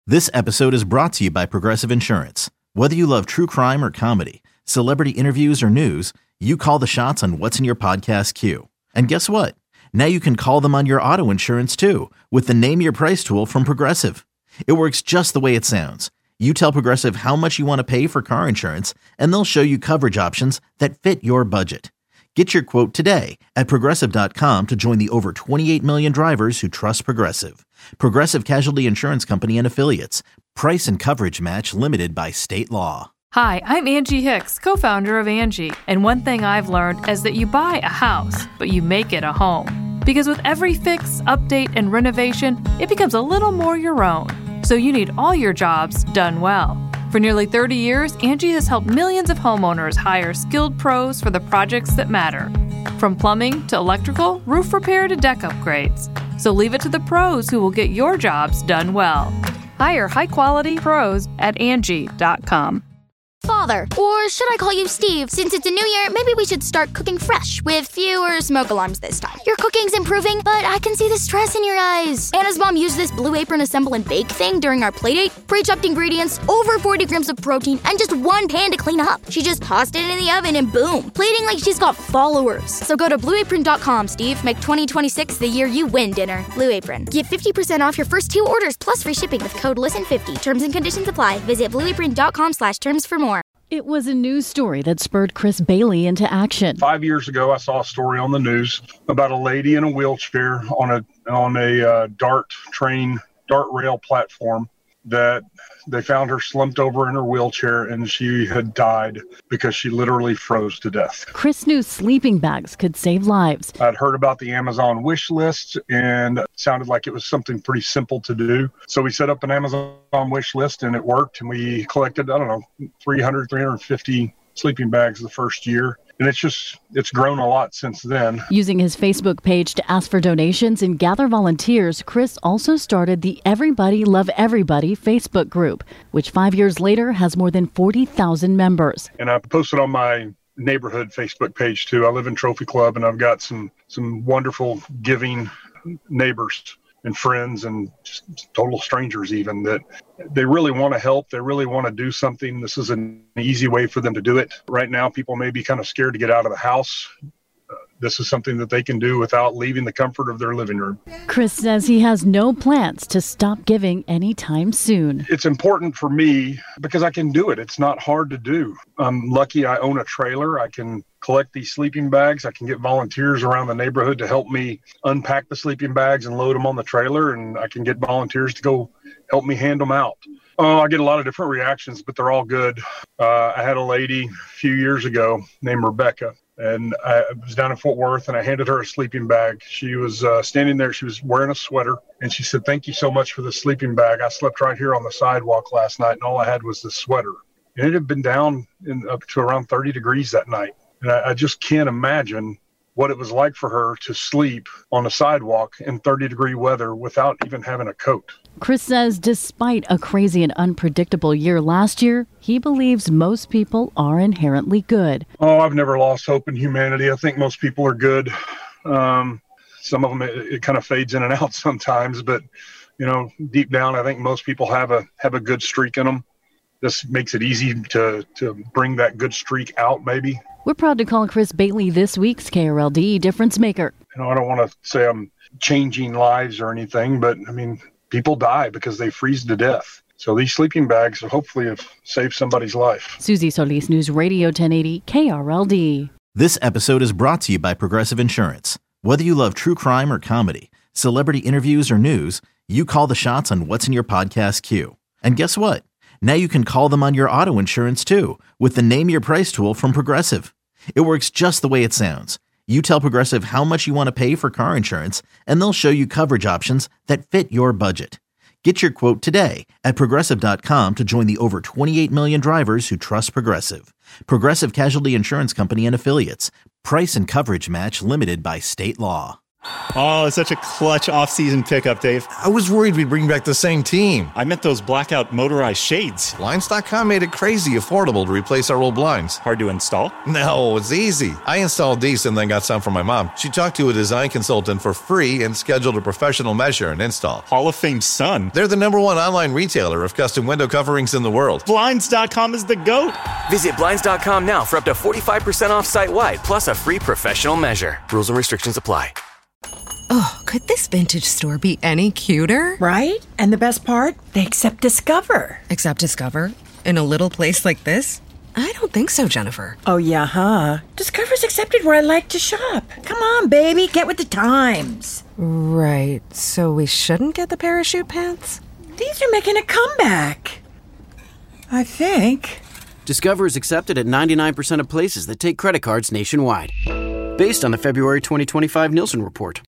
This episode is brought to you by Progressive Insurance. Whether you love true crime or comedy, celebrity interviews or news, you call the shots on what's in your podcast queue. And guess what? Now you can call them on your auto insurance too with the Name Your Price tool from Progressive. It works just the way it sounds. You tell Progressive how much you want to pay for car insurance, and they'll show you coverage options that fit your budget. Get your quote today at Progressive.com to join the over 28 million drivers who trust Progressive. Progressive Casualty Insurance Company and Affiliates. Price and coverage match limited by state law. Hi, I'm Angie Hicks, co-founder of Angie. And one thing I've learned is that you buy a house, but you make it a home. Because with every fix, update, and renovation, it becomes a little more your own. So you need all your jobs done well. For nearly 30 years, Angie has helped millions of homeowners hire skilled pros for the projects that matter. From plumbing to electrical, roof repair to deck upgrades. So leave it to the pros who will get your jobs done well. Hire high-quality pros at Angie.com. Father, or should I call you Steve? Since it's a new year, maybe we should start cooking fresh with fewer smoke alarms this time. Your cooking's improving, but I can see the stress in your eyes. Anna's mom used this Blue Apron assemble and bake thing during our playdate. Pre-chopped ingredients, over 40 grams of protein, and just one pan to clean up. She just tossed it in the oven and boom, plating like she's got followers. So go to blueapron.com, Steve. Make 2026 the year you win dinner. Blue Apron. Get 50% off your first 2 orders plus free shipping with code LISTEN50. Terms and conditions apply. Visit blueapron.com/terms for more. It was a news story that spurred Chris Bailey into action. 5 years ago, I saw a story on the news about a lady in a wheelchair on a DART rail platform that they found her slumped over in her wheelchair and she had died because she literally froze to death. Chris knew sleeping bags could save lives. I'd heard about the Amazon wish list and it sounded like it was something pretty simple to do. So we set up an Amazon wish list and it worked. And we collected, 350 sleeping bags the first year. And it's grown a lot since then. Using his Facebook page to ask for donations and gather volunteers, Chris also started the Everybody Love Everybody Facebook group, which 5 years later has more than 40,000 members. And I posted on my neighborhood Facebook page too. I live in Trophy Club and I've got some wonderful giving neighbors and friends and just total strangers even that they really want to help. They really want to do something. This is an easy way for them to do it. Right now, people may be kind of scared to get out of the house. This is something that they can do without leaving the comfort of their living room. Chris says he has no plans to stop giving anytime soon. It's important for me because I can do it. It's not hard to do. I'm lucky I own a trailer. I can collect these sleeping bags. I can get volunteers around the neighborhood to help me unpack the sleeping bags and load them on the trailer. And I can get volunteers to go help me hand them out. Oh, I get a lot of different reactions, but they're all good. I had a lady a few years ago named Rebecca. And I was down in Fort Worth and I handed her a sleeping bag. She was standing there. She was wearing a sweater and she said, "Thank you so much for the sleeping bag. I slept right here on the sidewalk last night and all I had was this sweater." And it had been down up to around 30 degrees that night. And I just can't imagine what it was like for her to sleep on a sidewalk in 30-degree weather without even having a coat. Chris says despite a crazy and unpredictable year last year, he believes most people are inherently good. Oh, I've never lost hope in humanity. I think most people are good. Some of them, it kind of fades in and out sometimes, but deep down, I think most people have a good streak in them. This makes it easy to bring that good streak out, maybe. We're proud to call Chris Bailey this week's KRLD Difference Maker. I don't want to say I'm changing lives or anything, but people die because they freeze to death. So these sleeping bags hopefully have saved somebody's life. Susie Solis, News Radio 1080 KRLD. This episode is brought to you by Progressive Insurance. Whether you love true crime or comedy, celebrity interviews or news, you call the shots on what's in your podcast queue. And guess what? Now you can call them on your auto insurance too with the Name Your Price tool from Progressive. It works just the way it sounds. You tell Progressive how much you want to pay for car insurance, and they'll show you coverage options that fit your budget. Get your quote today at Progressive.com to join the over 28 million drivers who trust Progressive. Progressive Casualty Insurance Company and Affiliates. Price and coverage match limited by state law. Oh, it's such a clutch off-season pickup, Dave. I was worried we'd bring back the same team. I meant those blackout motorized shades. Blinds.com made it crazy affordable to replace our old blinds. Hard to install? No, it's easy. I installed these and then got some for my mom. She talked to a design consultant for free and scheduled a professional measure and install. Hall of Fame son. They're the #1 online retailer of custom window coverings in the world. Blinds.com is the GOAT. Visit Blinds.com now for up to 45% off site-wide, plus a free professional measure. Rules and restrictions apply. Oh, could this vintage store be any cuter? Right? And the best part? They accept Discover. Accept Discover? In a little place like this? I don't think so, Jennifer. Oh, yeah, huh? Discover's accepted where I like to shop. Come on, baby, get with the times. Right, so we shouldn't get the parachute pants? These are making a comeback. I think. Discover is accepted at 99% of places that take credit cards nationwide. Based on the February 2025 Nielsen report.